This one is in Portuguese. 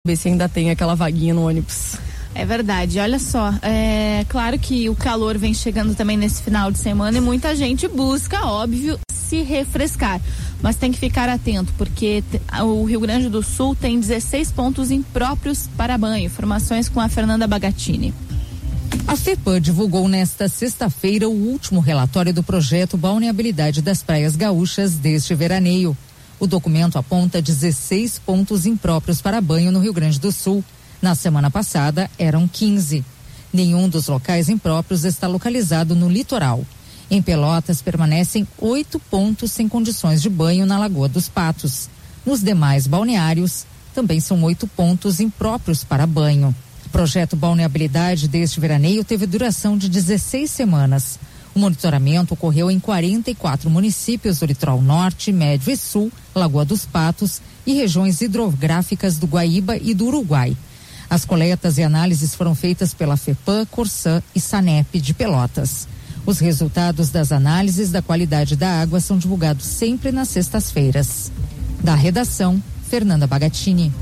Ver se ainda tem aquela vaguinha no ônibus. É verdade, olha só, claro que o calor vem chegando também nesse final de semana e muita gente busca, óbvio, se refrescar, mas tem que ficar atento, porque o Rio Grande do Sul tem 16 pontos impróprios para banho. Informações com a Fernanda Bagatini. A FEPAM divulgou nesta sexta-feira o último relatório do projeto Balneabilidade das Praias Gaúchas deste veraneio. O documento aponta 16 pontos impróprios para banho no Rio Grande do Sul. Na semana passada, eram 15. Nenhum dos locais impróprios está localizado no litoral. Em Pelotas, permanecem 8 pontos sem condições de banho na Lagoa dos Patos. Nos demais balneários, também são 8 pontos impróprios para banho. O projeto Balneabilidade deste veraneio teve duração de 16 semanas. O monitoramento ocorreu em 44 municípios do litoral norte, médio e sul, Lagoa dos Patos e regiões hidrográficas do Guaíba e do Uruguai. As coletas e análises foram feitas pela FEPAM, Corsã e SANEP de Pelotas. Os resultados das análises da qualidade da água são divulgados sempre nas sextas-feiras. Da redação, Fernanda Bagatini.